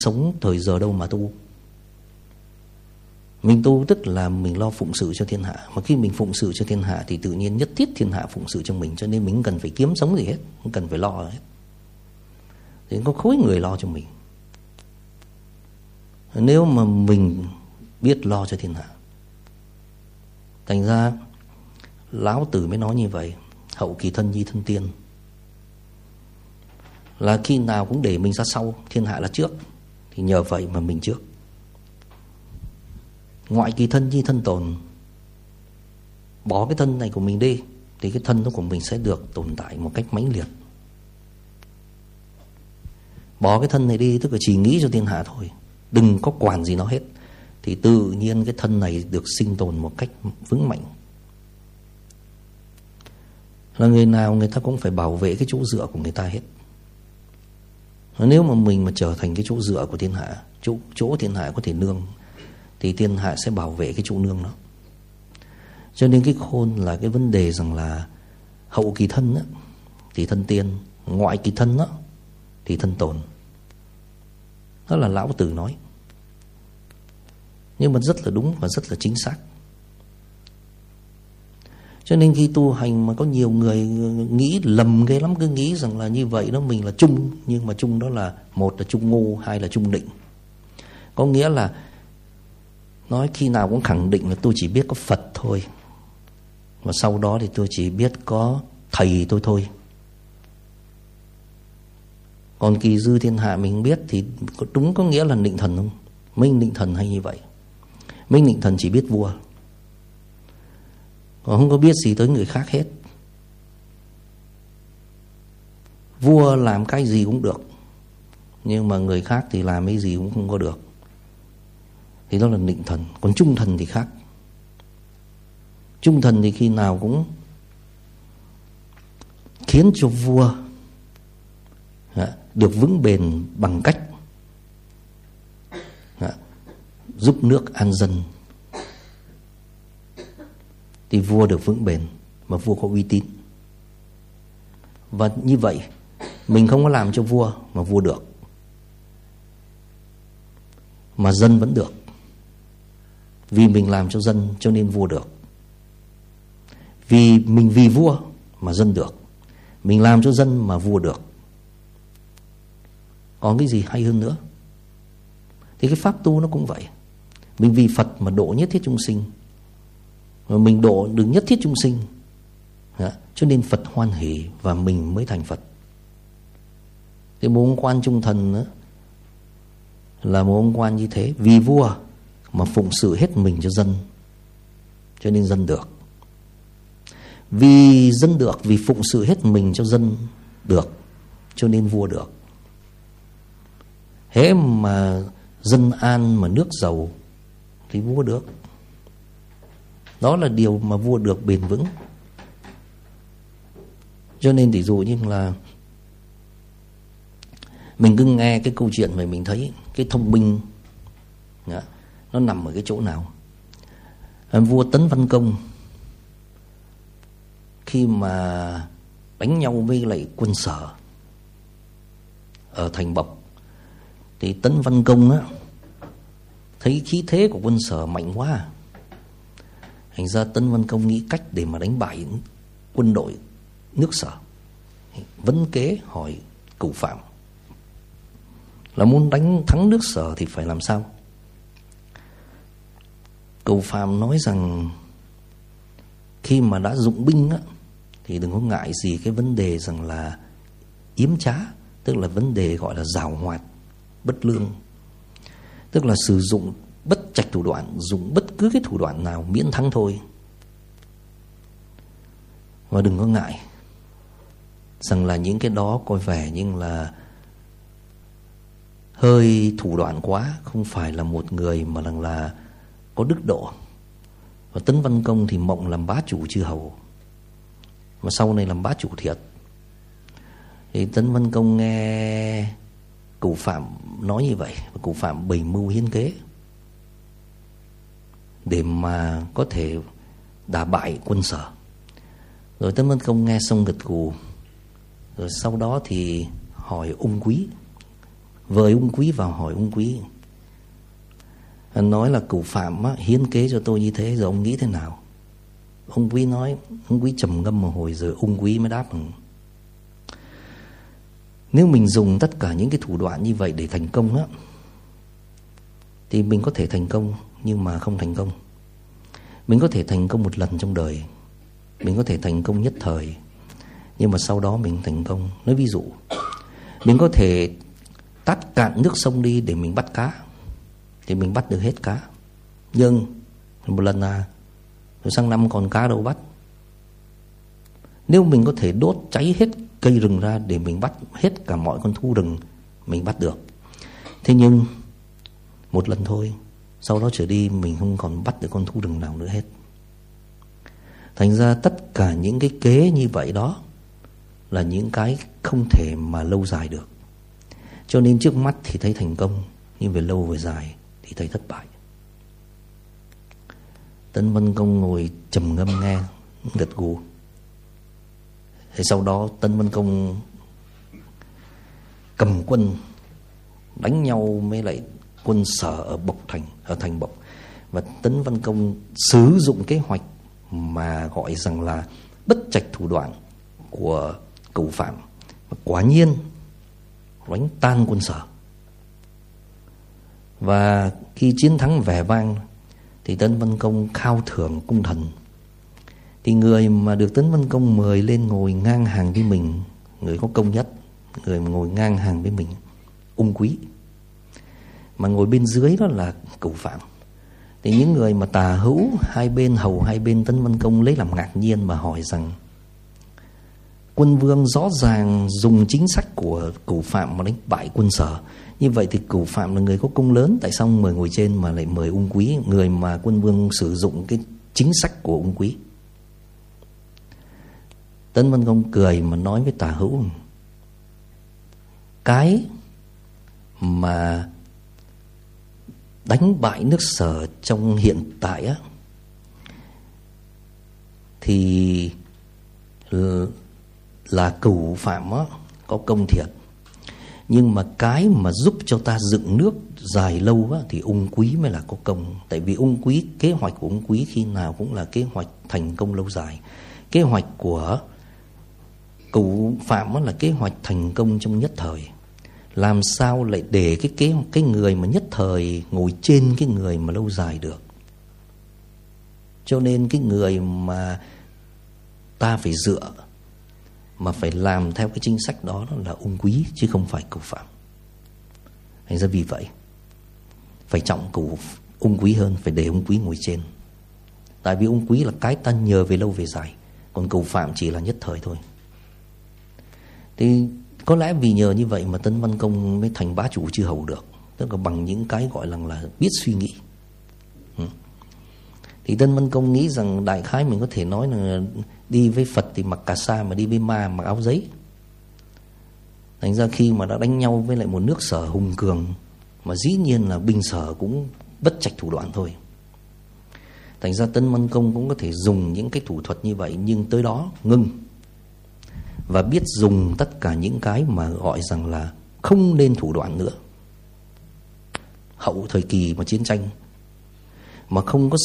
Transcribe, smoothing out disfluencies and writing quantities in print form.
sống thời giờ đâu mà tu. Mình tu tức là mình lo phụng sự cho thiên hạ. Mà khi mình phụng sự cho thiên hạ thì tự nhiên nhất thiết thiên hạ phụng sự cho mình. Cho nên mình không cần phải kiếm sống gì hết, không cần phải lo hết. Thì có khối người lo cho mình. Nếu mà mình biết lo cho thiên hạ. Thành ra Lão Tử mới nói như vậy. Hậu kỳ thân nhi thân tiên. Là khi nào cũng để mình ra sau, thiên hạ là trước. Thì nhờ vậy mà mình trước. Ngoại kỳ thân nhi thân tồn. Bỏ cái thân này của mình đi thì cái thân đó của mình sẽ được tồn tại một cách mãnh liệt. Bỏ cái thân này đi tức là chỉ nghĩ cho thiên hạ thôi, đừng có quản gì nó hết. Thì tự nhiên cái thân này được sinh tồn một cách vững mạnh. Là người nào người ta cũng phải bảo vệ cái chỗ dựa của người ta hết. Nếu mà mình mà trở thành cái chỗ dựa của thiên hạ, chỗ thiên hạ có thể nương, thì thiên hạ sẽ bảo vệ cái chỗ nương đó. Cho nên cái khôn là cái vấn đề rằng là hậu kỳ thân đó, thì thân tiên, ngoại kỳ thân đó, thì thân tồn. Đó là Lão Tử nói. Nhưng mà rất là đúng và rất là chính xác. Cho nên khi tu hành mà có nhiều người nghĩ lầm ghê lắm, cứ nghĩ rằng là như vậy đó mình là trung. Nhưng mà trung đó là một là trung ngu, hai là trung định. Có nghĩa là nói khi nào cũng khẳng định là tôi chỉ biết có Phật thôi, và sau đó thì tôi chỉ biết có thầy tôi thôi. Còn kỳ dư thiên hạ mình biết thì đúng có nghĩa là định thần không? Minh định thần hay như vậy? Minh định thần chỉ biết vua, còn không có biết gì tới người khác hết. Vua làm cái gì cũng được, nhưng mà người khác thì làm cái gì cũng không có được. Thì đó là định thần. Còn trung thần thì khác. Trung thần thì khi nào cũng khiến cho vua được vững bền bằng cách giúp nước an dân. Thì vua được vững bền, mà vua có uy tín. Và như vậy mình không có làm cho vua mà vua được, mà dân vẫn được. Vì mình làm cho dân cho nên vua được. Vì mình vì vua mà dân được. Mình làm cho dân mà vua được. Còn cái gì hay hơn nữa? Thì cái pháp tu nó cũng vậy. Mình vì Phật mà độ nhất thiết chúng sinh, mà mình độ được nhất thiết chúng sinh, cho nên Phật hoan hỷ và mình mới thành Phật. Thì một ông quan trung thần nữa là một ông quan như thế. Vì vua mà phụng sự hết mình cho dân, cho nên dân được. Vì dân được, vì phụng sự hết mình cho dân được, cho nên vua được. Hễ mà dân an mà nước giàu thì vua được. Đó là điều mà vua được bền vững. Cho nên ví dụ như là mình cứ nghe cái câu chuyện mà mình thấy cái thông minh nó nằm ở cái chỗ nào. Vua Tấn Văn Công khi mà đánh nhau với lại quân Sở ở thành Bộc, thì Tấn Văn Công á thấy khí thế của quân Sở mạnh quá. Thành ra Tấn Văn Công nghĩ cách để mà đánh bại quân đội nước Sở. Vấn kế hỏi Cửu Phạm là muốn đánh thắng nước Sở thì phải làm sao. Cửu Phạm nói rằng khi mà đã dụng binh á, thì đừng có ngại gì cái vấn đề rằng là yếm trá, tức là vấn đề gọi là giảo hoạt, bất lương. Tức là sử dụng bất trạch thủ đoạn, dùng bất cứ cái thủ đoạn nào miễn thắng thôi. Và đừng có ngại rằng là những cái đó coi vẻ nhưng là hơi thủ đoạn quá, không phải là một người mà là có đức độ. Và Tấn Văn Công thì mộng làm bá chủ chư hầu, mà sau này làm bá chủ thiệt. Thì Tấn Văn Công nghe Cửu Phạm nói như vậy, và Cửu Phạm bày mưu hiến kế để mà có thể đả bại quân Sở. Rồi Tấn Văn Công nghe xong gật gù. Rồi sau đó thì hỏi ung Quý. Vời ung Quý vào hỏi ung Quý, nói là Cửu Phạm hiến kế cho tôi như thế, giờ ông nghĩ thế nào? Ung Quý nói, ung Quý trầm ngâm một hồi rồi ung Quý mới đáp: nếu mình dùng tất cả những cái thủ đoạn như vậy để thành công á, thì mình có thể thành công nhưng mà không thành công. Mình có thể thành công một lần trong đời, mình có thể thành công nhất thời, nhưng mà sau đó mình thành công. Nói ví dụ, mình có thể tát cạn nước sông đi để mình bắt cá, thì mình bắt được hết cá, nhưng một lần rồi sang năm còn cá đâu bắt. Nếu mình có thể đốt cháy hết cây rừng ra để mình bắt hết cả mọi con thú rừng, mình bắt được. Thế nhưng một lần thôi, sau đó trở đi mình không còn bắt được con thú rừng nào nữa hết. Thành ra tất cả những cái kế như vậy đó là những cái không thể mà lâu dài được. Cho nên trước mắt thì thấy thành công, nhưng về lâu về dài thì thấy thất bại. Tấn Văn Công ngồi trầm ngâm nghe, gật gù. Thì sau đó Tấn Văn Công cầm quân đánh nhau với lại quân Sở ở Bộc Thành, ở thành Bộc. Và Tấn Văn Công sử dụng kế hoạch mà gọi rằng là bất trạch thủ đoạn của Cửu Phạm. Và quả nhiên đánh tan quân Sở. Và khi chiến thắng vẻ vang thì Tấn Văn Công khao thưởng cung thần. Thì người mà được Tấn Văn Công mời lên ngồi ngang hàng với mình, người có công nhất, người mà ngồi ngang hàng với mình, ung Quý. Mà ngồi bên dưới đó là Cửu Phạm. Thì những người mà tả hữu hai bên, hầu hai bên Tấn Văn Công lấy làm ngạc nhiên mà hỏi rằng: quân vương rõ ràng dùng chính sách của Cửu Phạm mà đánh bại quân Sở, như vậy thì Cửu Phạm là người có công lớn, tại sao mời ngồi trên mà lại mời ung Quý, người mà quân vương sử dụng cái chính sách của ung Quý? Tấn Văn Công cười mà nói với tả hữu: cái mà đánh bại nước Sở trong hiện tại á, thì là Cửu Phạm á, có công thiện. Nhưng mà cái mà giúp cho ta dựng nước dài lâu á, thì ung Quý mới là có công. Tại vì ung Quý, kế hoạch của ung Quý khi nào cũng là kế hoạch thành công lâu dài. Kế hoạch của Cửu Phạm á, là kế hoạch thành công trong nhất thời. Làm sao lại để cái người mà nhất thời ngồi trên cái người mà lâu dài được? Cho nên cái người mà ta phải dựa, mà phải làm theo cái chính sách đó là ung Quý, chứ không phải Cửu Phạm. Thành ra vì vậy phải trọng ung Quý hơn, phải để ung Quý ngồi trên. Tại vì ung Quý là cái ta nhờ về lâu về dài, còn Cửu Phạm chỉ là nhất thời thôi. Thì có lẽ vì nhờ như vậy mà Tấn Văn Công mới thành bá chủ chư hầu được, tức là bằng những cái gọi là biết suy nghĩ. Thì Tấn Văn Công nghĩ rằng đại khái mình có thể nói là đi với Phật thì mặc cà sa, mà đi với ma mặc áo giấy. Thành ra khi mà đã đánh nhau với lại một nước Sở hùng cường, mà dĩ nhiên là binh Sở cũng bất trạch thủ đoạn thôi. Thành ra Tấn Văn Công cũng có thể dùng những cái thủ thuật như vậy, nhưng tới đó ngưng. Và biết dùng tất cả những cái mà gọi rằng là không nên thủ đoạn nữa. Hậu thời kỳ mà chiến tranh mà không có